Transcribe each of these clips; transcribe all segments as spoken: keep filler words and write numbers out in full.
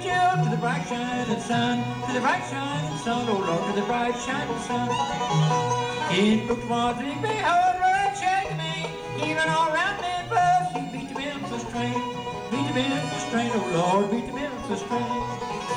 lead you to the bright shining sun, to the bright shining sun, oh Lord, to the bright shining sun. In Brooks was a big old red shaggy man, even all around Memphis, he beat the Memphis train, beat the Memphis train, oh Lord, beat the Memphis train.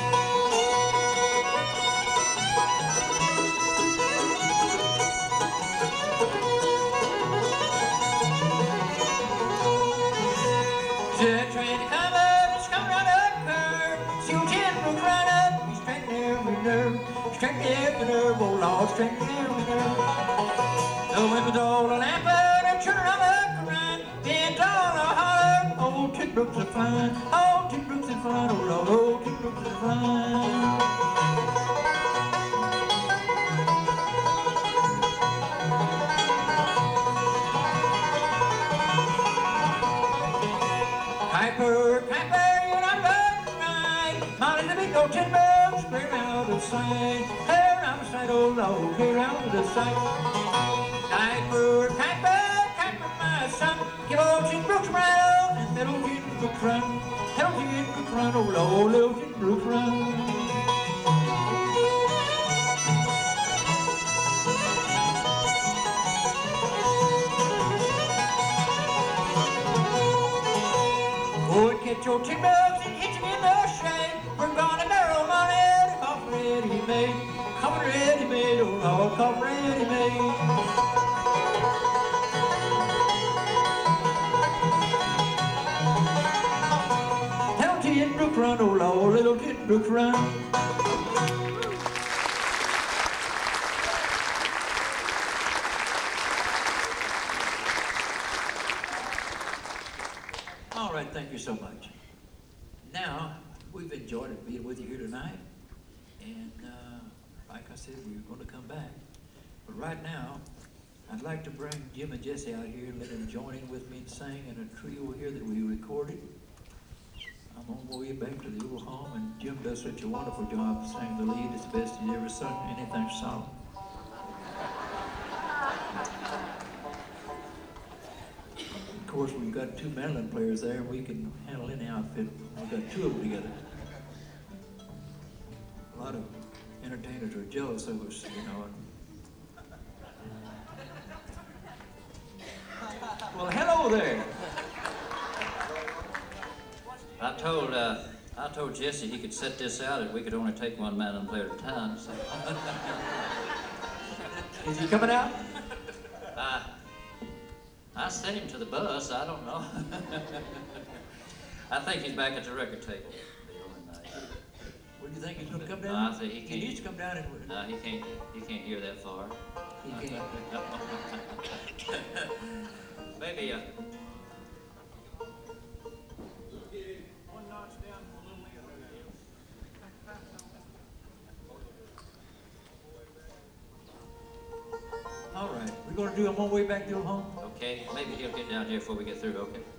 The train come up, it's come right up the curve. See old Jim Brooks right up, he's straighten every nerve, straighten every nerve, oh Lord, straighten every nerve. The women's all a lampin', the children all up to run, then all a holler, old Tim Brooks is fine, old Tim Brooks is fine, oh Lord, old Tim Brooks is fine. Piper, Piper, you're not running right. Molly, the big old tin boats, clear out of sight. Clear out of sight, oh Lord, clear out of sight. Piper, Piper, Piper, my son, give old Tim Brooks right on, and let old Tim Brooks run. Let old Tim Brooks run, oh Lord, let old Tim Brooks run. Oh, catch your tin bugs and hit him in the shade. We're gonna barrel money to coffee ready made. Coffee ready made, oh Lord, coffee ready made. Little Tin Brook run, oh Lord, little Tin Brook run. All right, thank you so much. Now, we've enjoyed it being with you here tonight. And uh, like I said, we're going to come back. But right now, I'd like to bring Jim and Jesse out here and let them join in with me and sing in a trio here that we recorded. I'm on my way back to the old home, and Jim does such a wonderful job of singing the lead. It's the best he's ever sung anything song. Of course, we've got two mandolin players there, and we can handle any outfit. We've got two of them together. A lot of entertainers are jealous of us, you know. Well, hello there. I told uh, I told Jesse he could set this out and we could only take one mandolin player at a time. So. Is he coming out? Uh, I sent him to the bus. I don't know. I think he's back at the record table. What do you think he's going to come down? No, I think he can't. He needs to come down and. No, he can't. He can't hear that far. He can't. Maybe. Uh, One notch down a little bit. All right, we're going to do them one way back to your home. okay, maybe he'll get down here before we get through. Okay.